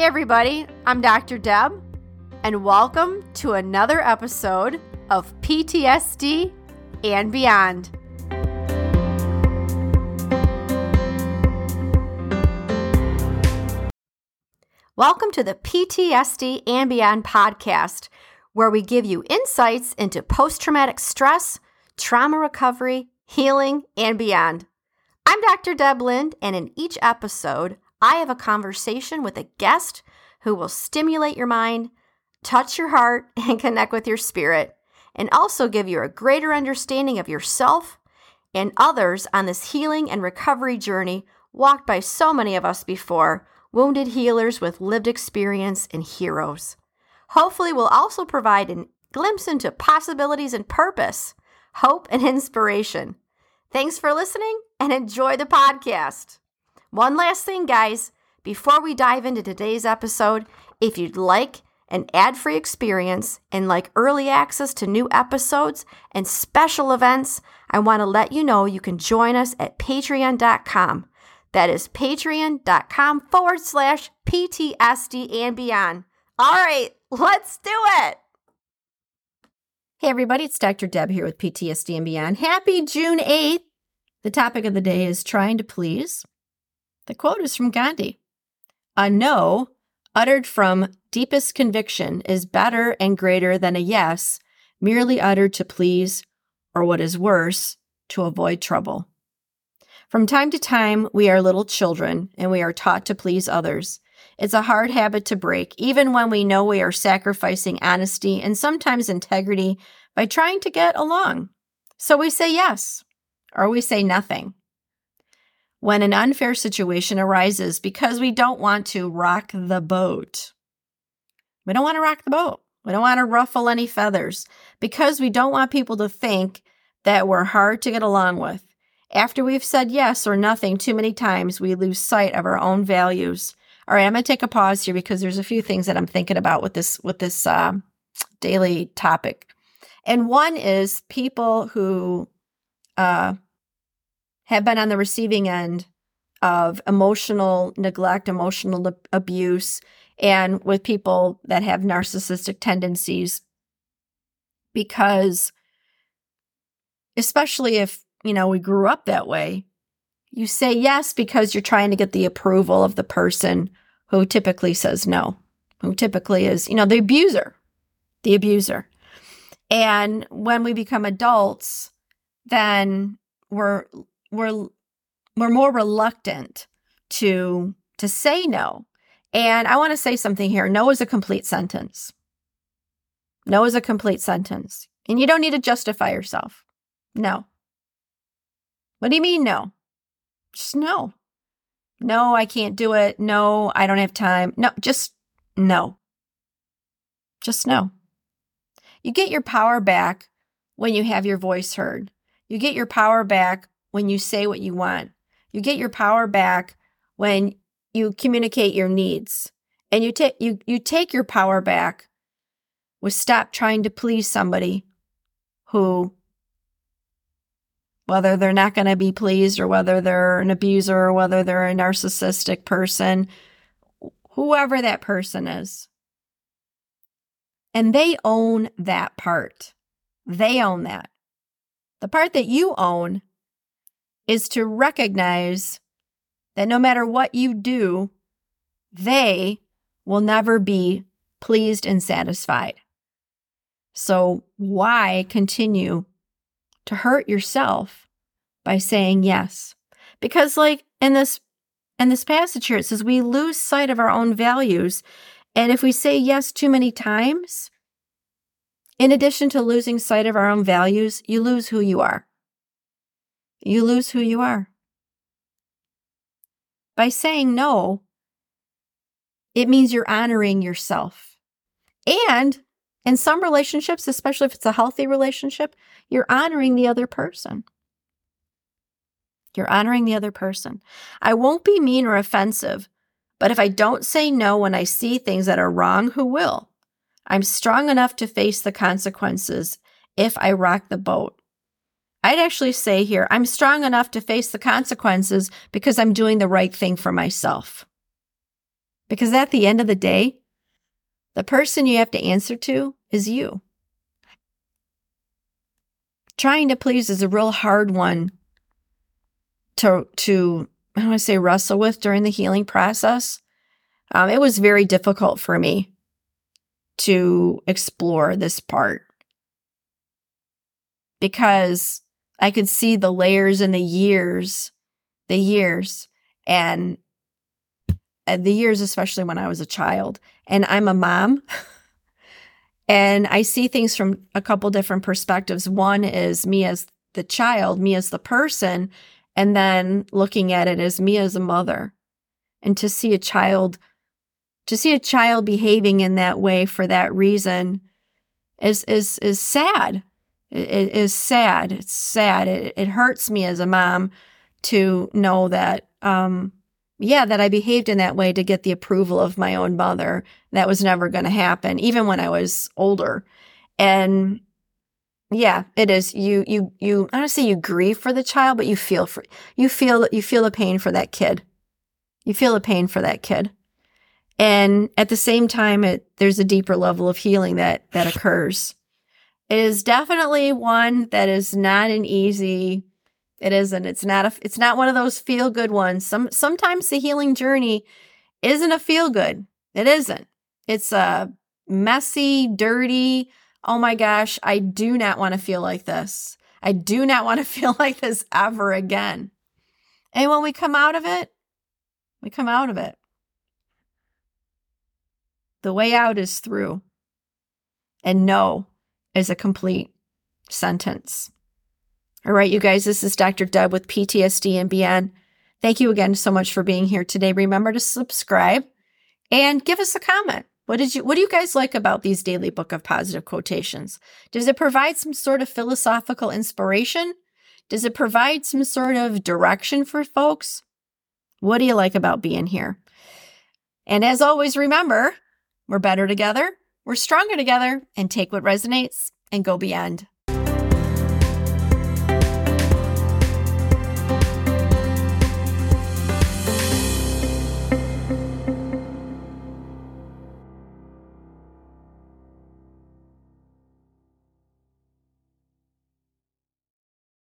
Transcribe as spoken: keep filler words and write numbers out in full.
everybody, I'm Doctor Deb, and welcome to another episode of P T S D and Beyond. Welcome to the P T S D and Beyond podcast, where we give you insights into post-traumatic stress, trauma recovery, healing, and beyond. I'm Doctor Deb Lind, and in each episode, I have a conversation with a guest who will stimulate your mind, touch your heart, and connect with your spirit, and also give you a greater understanding of yourself and others on this healing and recovery journey walked by so many of us before, wounded healers with lived experience and heroes. Hopefully, we'll also provide a glimpse into possibilities and purpose, hope, and inspiration. Thanks for listening and enjoy the podcast. One last thing, guys, before we dive into today's episode, if you'd like an ad-free experience and like early access to new episodes and special events, I want to let you know you can join us at patreon dot com. That is patreon.com forward slash PTSD and beyond. All right, let's do it. Hey, everybody, it's Doctor Deb here with P T S D and Beyond. Happy June eighth. The topic of the day is trying to please. The quote is from Gandhi. A no, uttered from deepest conviction, is better and greater than a yes, merely uttered to please, or what is worse, to avoid trouble. From time to time, we are little children, and we are taught to please others. It's a hard habit to break, even when we know we are sacrificing honesty and sometimes integrity by trying to get along. So we say yes, or we say nothing. When an unfair situation arises because we don't want to rock the boat. We don't want to rock the boat. We don't want to ruffle any feathers because we don't want people to think that we're hard to get along with. After we've said yes or nothing too many times, we lose sight of our own values. All right, I'm going to take a pause here because there's a few things that I'm thinking about with this with this uh, daily topic. And one is people who uh, have been on the receiving end of emotional neglect, emotional abuse, and with people that have narcissistic tendencies. Because especially if, you know, we grew up that way, you say yes because you're trying to get the approval of the person who typically says no, who typically is, you know, the abuser, the abuser. And when we become adults, then we're we're we're more reluctant to to say no. And I want to say something here. No is a complete sentence. No is a complete sentence. And you don't need to justify yourself. No. What do you mean no? Just no. No, I can't do it. No, I don't have time. No, just no. Just no. You get your power back when you have your voice heard. You get your power back when you say what you want. You get your power back when you communicate your needs. And you take you you take your power back with stop trying to please somebody who, whether they're not going to be pleased or whether they're an abuser or whether they're a narcissistic person, whoever that person is. And they own that part. They own that. The part that you own is to recognize that no matter what you do, they will never be pleased and satisfied. So why continue to hurt yourself by saying yes? Because like in this in this passage here, it says we lose sight of our own values. And if we say yes too many times, in addition to losing sight of our own values, you lose who you are. You lose who you are. By saying no, it means you're honoring yourself. And in some relationships, especially if it's a healthy relationship, you're honoring the other person. You're honoring the other person. I won't be mean or offensive, but if I don't say no when I see things that are wrong, who will? I'm strong enough to face the consequences if I rock the boat. I'd actually say here, I'm strong enough to face the consequences because I'm doing the right thing for myself. Because at the end of the day, the person you have to answer to is you. Trying to please is a real hard one to, to I don't want to say wrestle with during the healing process. Um, it was very difficult for me to explore this part because I could see the layers and the years, the years, and the years, especially when I was a child. And I'm a mom. And I see things from a couple different perspectives. One is me as the child, me as the person, and then looking at it as me as a mother. And to see a child, to see a child behaving in that way for that reason is is is sad. It, it is sad. It's sad. It, it hurts me as a mom to know that, um, yeah, that I behaved in that way to get the approval of my own mother. That was never going to happen, even when I was older. And yeah, it is. You, you, you, I don't say you grieve for the child, but you feel for, you feel, you feel the pain for that kid. You feel the pain for that kid. And at the same time, it, there's a deeper level of healing that, that occurs. It is definitely one that is not an easy, it isn't, it's not a, it's not one of those feel good ones. Some, sometimes the healing journey isn't a feel good. It isn't. It's a messy, dirty, oh my gosh, I do not want to feel like this. I do not want to feel like this ever again. And when we come out of it, we come out of it. The way out is through. And no is a complete sentence. All right, you guys, this is Doctor Deb with P T S D and Beyond. Thank you again so much for being here today. Remember to subscribe and give us a comment. What did you, what do you guys like about these daily book of positive quotations? Does it provide some sort of philosophical inspiration? Does it provide some sort of direction for folks? What do you like about being here? And as always, remember, we're better together, we're stronger together, and take what resonates and go beyond.